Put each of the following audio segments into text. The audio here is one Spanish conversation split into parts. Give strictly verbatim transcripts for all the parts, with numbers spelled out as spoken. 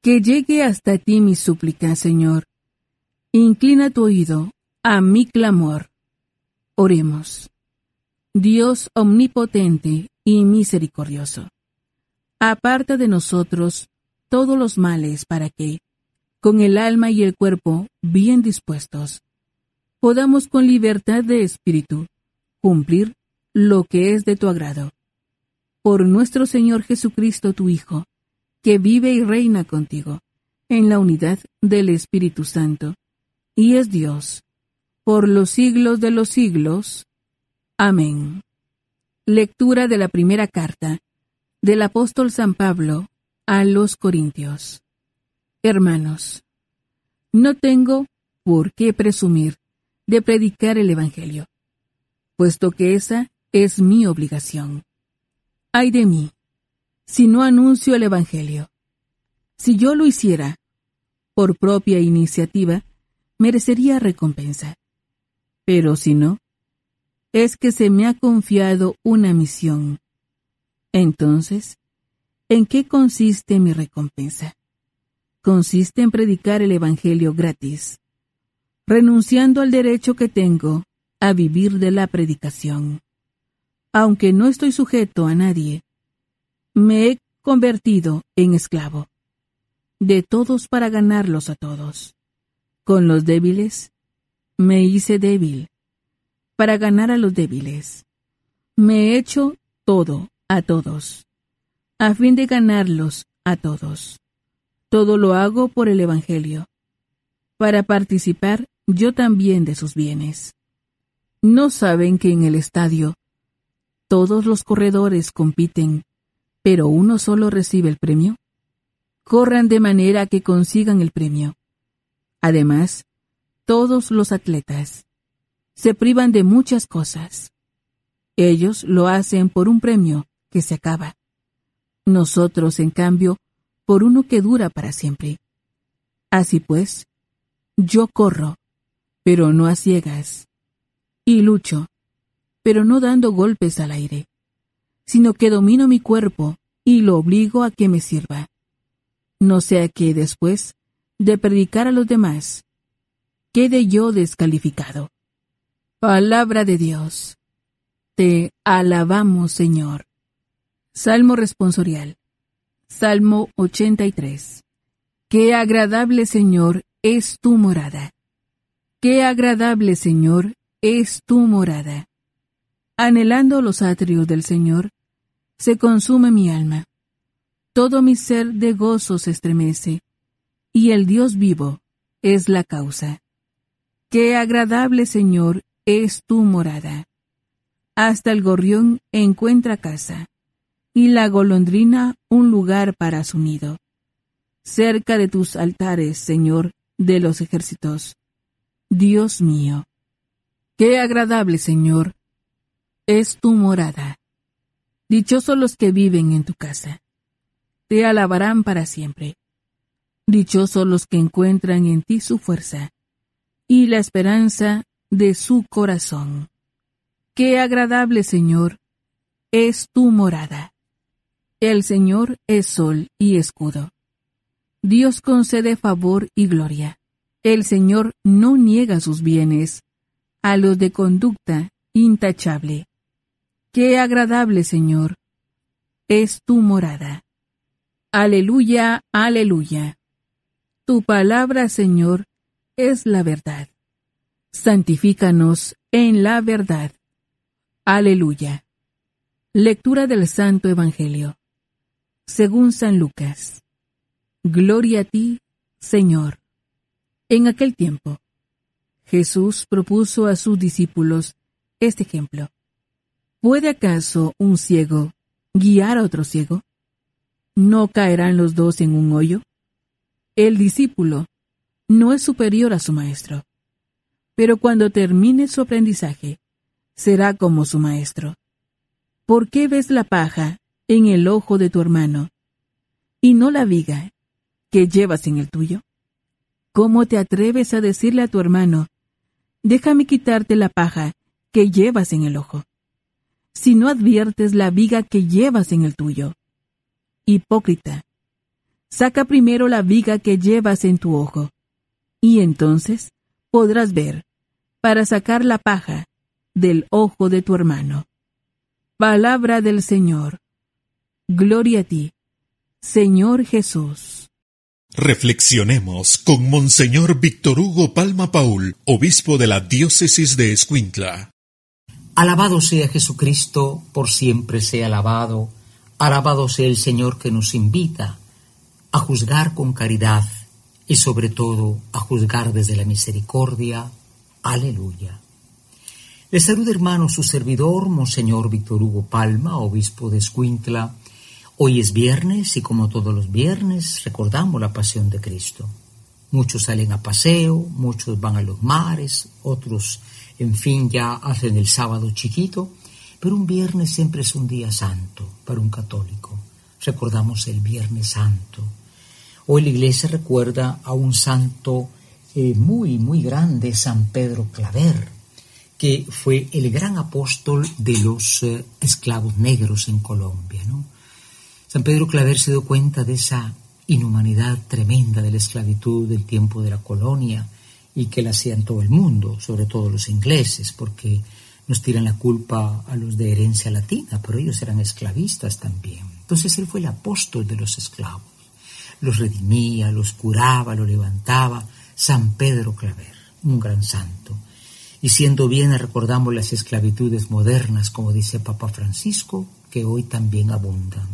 Que llegue hasta ti mi súplica, Señor. Inclina tu oído a mi clamor. Oremos. Dios omnipotente y misericordioso, aparta de nosotros todos los males para que, con el alma y el cuerpo bien dispuestos, podamos con libertad de espíritu cumplir lo que es de tu agrado. Por nuestro Señor Jesucristo, tu Hijo, que vive y reina contigo, en la unidad del Espíritu Santo, y es Dios, por los siglos de los siglos. Amén. Lectura de la primera carta del apóstol San Pablo a los Corintios. Hermanos, no tengo por qué presumir de predicar el Evangelio, puesto que esa es mi obligación. Ay de mí, si no anuncio el Evangelio. Si yo lo hiciera por propia iniciativa, merecería recompensa. Pero si no, es que se me ha confiado una misión. Entonces, ¿en qué consiste mi recompensa? Consiste en predicar el Evangelio gratis, renunciando al derecho que tengo a vivir de la predicación. Aunque no estoy sujeto a nadie, me he convertido en esclavo de todos para ganarlos a todos. Con los débiles me hice débil para ganar a los débiles. Me he hecho todo a todos, a fin de ganarlos a todos. Todo lo hago por el Evangelio, para participar yo también de sus bienes. ¿No saben que en el estadio todos los corredores compiten, pero uno solo recibe el premio? Corran de manera que consigan el premio. Además, todos los atletas se privan de muchas cosas. Ellos lo hacen por un premio que se acaba. Nosotros, en cambio, por uno que dura para siempre. Así pues, yo corro, pero no a ciegas, y lucho, pero no dando golpes al aire, sino que domino mi cuerpo y lo obligo a que me sirva. No sea que después de predicar a los demás, quede yo descalificado. Palabra de Dios. Te alabamos, Señor. Salmo responsorial. Salmo ochenta y tres. Qué agradable, Señor, es tu morada. Qué agradable, Señor, es tu morada. Anhelando los atrios del Señor, se consume mi alma. Todo mi ser de gozo se estremece, y el Dios vivo es la causa. Qué agradable, Señor, es tu morada. Hasta el gorrión encuentra casa, y la golondrina un lugar para su nido. Cerca de tus altares, Señor, de los ejércitos. Dios mío, qué agradable, Señor, es tu morada. Dichosos los que viven en tu casa. Te alabarán para siempre. Dichosos los que encuentran en ti su fuerza y la esperanza de su corazón. Qué agradable, Señor, es tu morada. El Señor es sol y escudo. Dios concede favor y gloria. El Señor no niega sus bienes a los de conducta intachable. Qué agradable, Señor, es tu morada. Aleluya, aleluya. Tu palabra, Señor, es la verdad. Santifícanos en la verdad. Aleluya. Lectura del Santo Evangelio, según San Lucas. Gloria a ti, Señor. En aquel tiempo, Jesús propuso a sus discípulos este ejemplo. ¿Puede acaso un ciego guiar a otro ciego? ¿No caerán los dos en un hoyo? El discípulo no es superior a su maestro, pero cuando termine su aprendizaje, será como su maestro. ¿Por qué ves la paja en el ojo de tu hermano y no la viga que llevas en el tuyo? ¿Cómo te atreves a decirle a tu hermano, déjame quitarte la paja que llevas en el ojo, si no adviertes la viga que llevas en el tuyo? Hipócrita, saca primero la viga que llevas en tu ojo, y entonces podrás ver, para sacar la paja del ojo de tu hermano. Palabra del Señor. Gloria a ti, Señor Jesús. Reflexionemos con Monseñor Víctor Hugo Palma Paul, obispo de la diócesis de Escuintla. Alabado sea Jesucristo, por siempre sea alabado. Alabado sea el Señor que nos invita a juzgar con caridad y sobre todo a juzgar desde la misericordia. Aleluya. Les saluda, hermano, su servidor, Monseñor Víctor Hugo Palma, obispo de Escuintla. Hoy es viernes y como todos los viernes recordamos la pasión de Cristo. Muchos salen a paseo, muchos van a los mares, otros, en fin, ya hacen el sábado chiquito, pero un viernes siempre es un día santo para un católico. Recordamos el Viernes Santo. Hoy la Iglesia recuerda a un santo eh, muy, muy grande, San Pedro Claver, que fue el gran apóstol de los eh, esclavos negros en Colombia, ¿no? San Pedro Claver se dio cuenta de esa inhumanidad tremenda de la esclavitud del tiempo de la colonia y que la hacían todo el mundo, sobre todo los ingleses, porque nos tiran la culpa a los de herencia latina, pero ellos eran esclavistas también. Entonces él fue el apóstol de los esclavos. Los redimía, los curaba, los levantaba. San Pedro Claver, un gran santo. Y siendo bien, recordamos las esclavitudes modernas, como dice Papa Francisco, que hoy también abundan.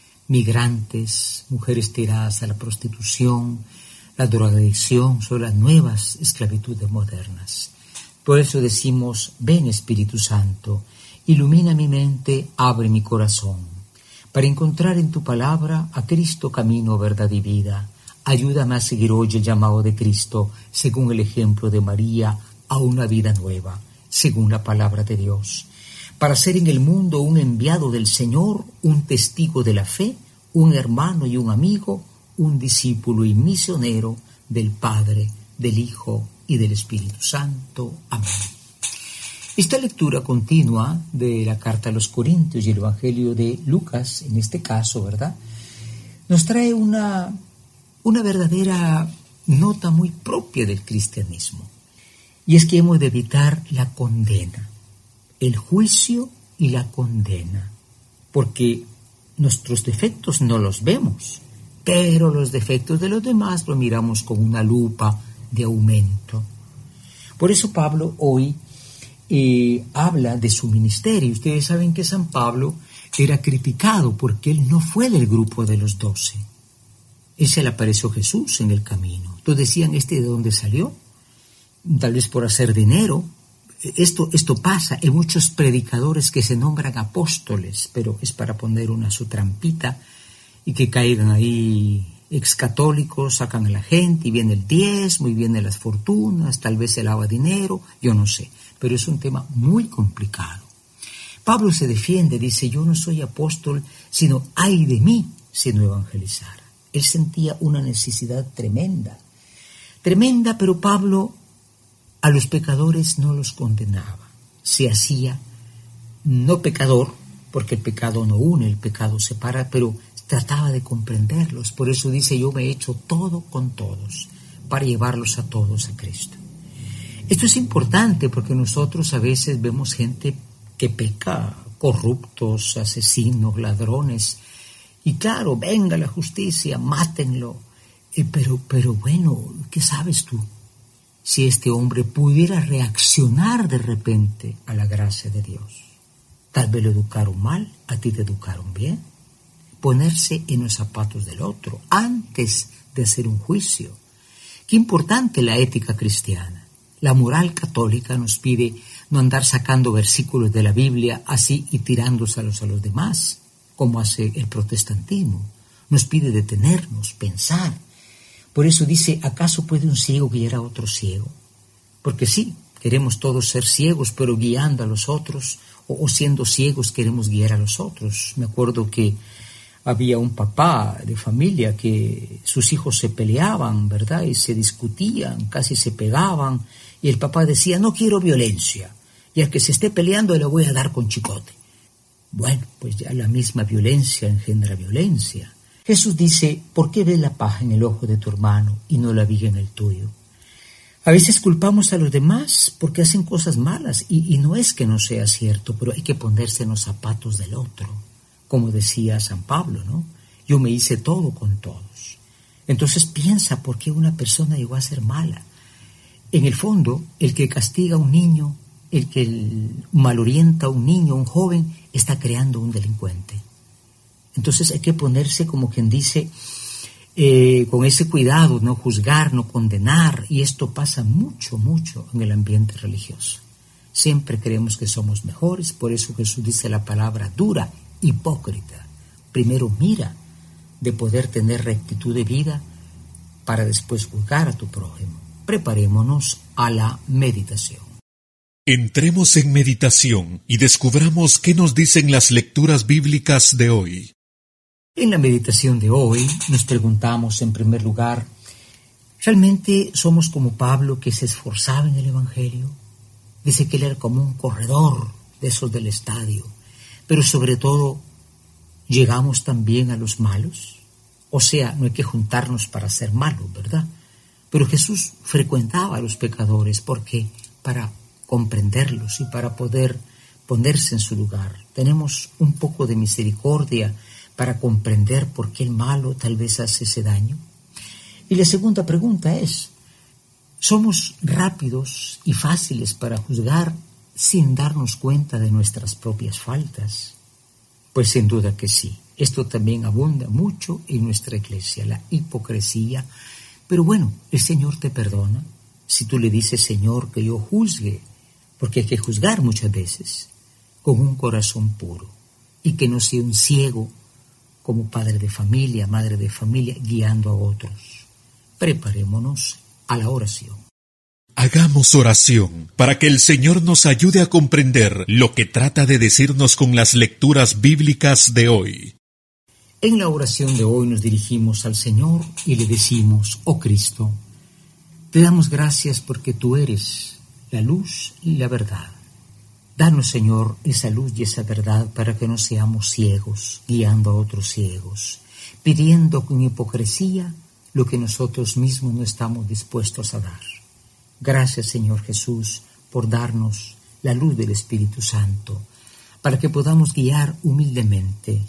Migrantes, mujeres tiradas a la prostitución, la drogadicción, son las nuevas esclavitudes modernas. Por eso decimos, ven Espíritu Santo, ilumina mi mente, abre mi corazón, para encontrar en tu palabra a Cristo camino, verdad y vida. Ayúdame a seguir hoy el llamado de Cristo, según el ejemplo de María, a una vida nueva, según la palabra de Dios, para ser en el mundo un enviado del Señor, un testigo de la fe, un hermano y un amigo, un discípulo y misionero del Padre, del Hijo y del Espíritu Santo. Amén. Esta lectura continua de la carta a los Corintios y el Evangelio de Lucas, en este caso, ¿verdad?, nos trae una, una verdadera nota muy propia del cristianismo. Y es que hemos de evitar la condena, el juicio y la condena, porque nuestros defectos no los vemos, pero los defectos de los demás los miramos con una lupa de aumento. Por eso Pablo hoy eh, habla de su ministerio. Ustedes saben que San Pablo era criticado porque él no fue del grupo de los doce. Él se le apareció Jesús en el camino. Entonces decían, ¿este de dónde salió? Tal vez por hacer dinero. Esto, esto pasa en muchos predicadores que se nombran apóstoles, pero es para poner una su trampita y que caigan ahí excatólicos, sacan a la gente y viene el diezmo y vienen las fortunas, tal vez se lava dinero, yo no sé, pero es un tema muy complicado. Pablo se defiende, dice, yo no soy apóstol, sino ay de mí si no evangelizara. Él sentía una necesidad tremenda, tremenda, pero Pablo a los pecadores no los condenaba, se hacía no pecador, porque el pecado no une, el pecado separa, pero trataba de comprenderlos. Por eso dice, yo me he hecho todo con todos, para llevarlos a todos a Cristo. Esto es importante porque nosotros a veces vemos gente que peca, corruptos, asesinos, ladrones, y claro, venga la justicia, mátenlo, eh, pero, pero bueno, ¿qué sabes tú? Si este hombre pudiera reaccionar de repente a la gracia de Dios. Tal vez lo educaron mal, a ti te educaron bien. Ponerse en los zapatos del otro antes de hacer un juicio. Qué importante la ética cristiana. La moral católica nos pide no andar sacando versículos de la Biblia así y tirándoselos a los demás, como hace el protestantismo. Nos pide detenernos, pensar. Por eso dice, ¿acaso puede un ciego guiar a otro ciego? Porque sí, queremos todos ser ciegos, pero guiando a los otros, o, o siendo ciegos queremos guiar a los otros. Me acuerdo que había un papá de familia que sus hijos se peleaban, ¿verdad? Y se discutían, casi se pegaban, y el papá decía, no quiero violencia, y al que se esté peleando le voy a dar con chicote. Bueno, pues ya la misma violencia engendra violencia. Jesús dice, ¿por qué ves la paja en el ojo de tu hermano y no la viga en el tuyo? A veces culpamos a los demás porque hacen cosas malas y, y no es que no sea cierto, pero hay que ponerse en los zapatos del otro. Como decía San Pablo, ¿no? Yo me hice todo con todos. Entonces piensa por qué una persona llegó a ser mala. En el fondo, el que castiga a un niño, el que malorienta a un niño, a un joven, está creando un delincuente. Entonces hay que ponerse como quien dice, eh, con ese cuidado, no juzgar, no condenar, y esto pasa mucho, mucho en el ambiente religioso. Siempre creemos que somos mejores, por eso Jesús dice la palabra dura, hipócrita. Primero mira de poder tener rectitud de vida para después juzgar a tu prójimo. Preparémonos a la meditación. Entremos en meditación y descubramos qué nos dicen las lecturas bíblicas de hoy. En la meditación de hoy nos preguntamos en primer lugar, ¿realmente somos como Pablo que se esforzaba en el Evangelio? Dice que él era como un corredor de esos del estadio, pero sobre todo, ¿llegamos también a los malos? O sea, no hay que juntarnos para ser malos, ¿verdad? Pero Jesús frecuentaba a los pecadores porque para comprenderlos y para poder ponerse en su lugar. Tenemos un poco de misericordia para comprender por qué el malo tal vez hace ese daño. Y la segunda pregunta es, ¿somos rápidos y fáciles para juzgar sin darnos cuenta de nuestras propias faltas? Pues sin duda que sí. Esto también abunda mucho en nuestra iglesia, la hipocresía. Pero bueno, el Señor te perdona si tú le dices, Señor, que yo juzgue, porque hay que juzgar muchas veces con un corazón puro y que no sea un ciego como padre de familia, madre de familia, guiando a otros. Preparémonos a la oración. Hagamos oración para que el Señor nos ayude a comprender lo que trata de decirnos con las lecturas bíblicas de hoy. En la oración de hoy nos dirigimos al Señor y le decimos, oh Cristo, te damos gracias porque tú eres la luz y la verdad. Danos, Señor, esa luz y esa verdad para que no seamos ciegos, guiando a otros ciegos, pidiendo con hipocresía lo que nosotros mismos no estamos dispuestos a dar. Gracias, Señor Jesús, por darnos la luz del Espíritu Santo, para que podamos guiar humildemente,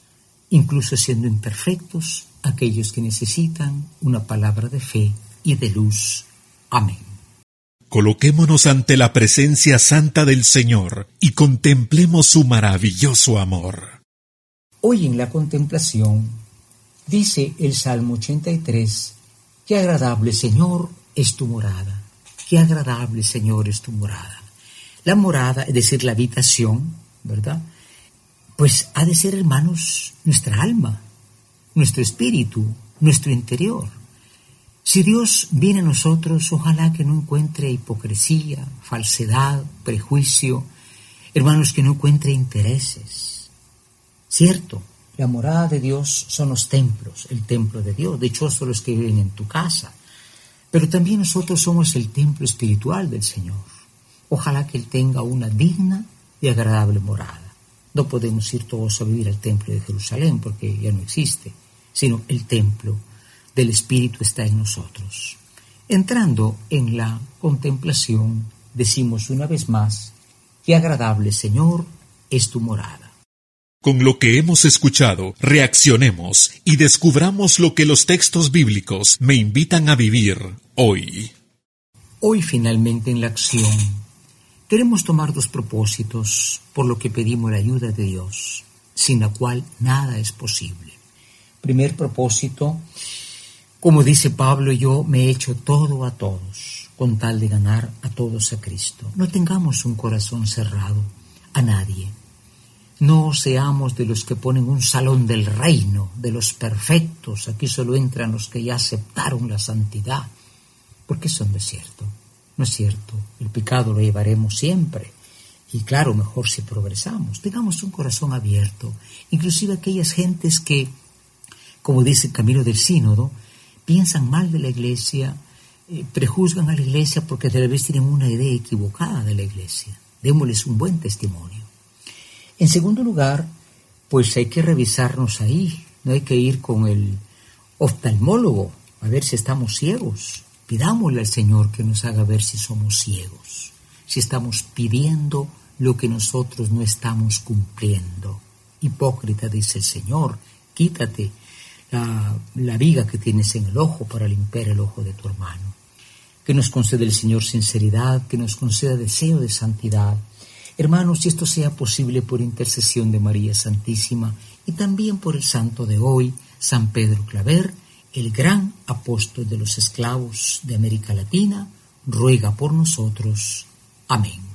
incluso siendo imperfectos, aquellos que necesitan una palabra de fe y de luz. Amén. Coloquémonos ante la presencia santa del Señor y contemplemos su maravilloso amor. Hoy en la contemplación, dice el Salmo ochenta y tres, qué agradable, Señor, es tu morada. Qué agradable, Señor, es tu morada. La morada, es decir, la habitación, ¿verdad? Pues ha de ser, hermanos, nuestra alma, nuestro espíritu, nuestro interior. Si Dios viene a nosotros, ojalá que no encuentre hipocresía, falsedad, prejuicio, hermanos, que no encuentre intereses. Cierto, la morada de Dios son los templos, el templo de Dios, dichosos los que viven en tu casa, pero también nosotros somos el templo espiritual del Señor. Ojalá que Él tenga una digna y agradable morada. No podemos ir todos a vivir al templo de Jerusalén porque ya no existe, sino el templo del Espíritu está en nosotros. Entrando en la contemplación, decimos una vez más, qué agradable, Señor, es tu morada. Con lo que hemos escuchado, reaccionemos y descubramos lo que los textos bíblicos me invitan a vivir hoy. Hoy finalmente en la acción, queremos tomar dos propósitos por lo que pedimos la ayuda de Dios, sin la cual nada es posible. Primer propósito, como dice Pablo, yo me he hecho todo a todos, con tal de ganar a todos a Cristo. No tengamos un corazón cerrado a nadie. No seamos de los que ponen un salón del reino, de los perfectos. Aquí solo entran los que ya aceptaron la santidad. Porque eso no es cierto. No es cierto. El pecado lo llevaremos siempre. Y claro, mejor si progresamos. Tengamos un corazón abierto. Inclusive aquellas gentes que, como dice el Camino del Sínodo, piensan mal de la iglesia, eh, prejuzgan a la iglesia porque tal vez tienen una idea equivocada de la iglesia. Démosles un buen testimonio. En segundo lugar, pues hay que revisarnos ahí, No hay que ir con el oftalmólogo a ver si estamos ciegos. Pidámosle al Señor que nos haga ver si somos ciegos, si estamos pidiendo lo que nosotros no estamos cumpliendo. Hipócrita, dice el Señor, quítate la, la viga que tienes en el ojo para limpiar el ojo de tu hermano. Que nos conceda el Señor sinceridad, que nos conceda deseo de santidad. Hermanos, si esto sea posible por intercesión de María Santísima y también por el santo de hoy, San Pedro Claver, el gran apóstol de los esclavos de América Latina, ruega por nosotros. Amén.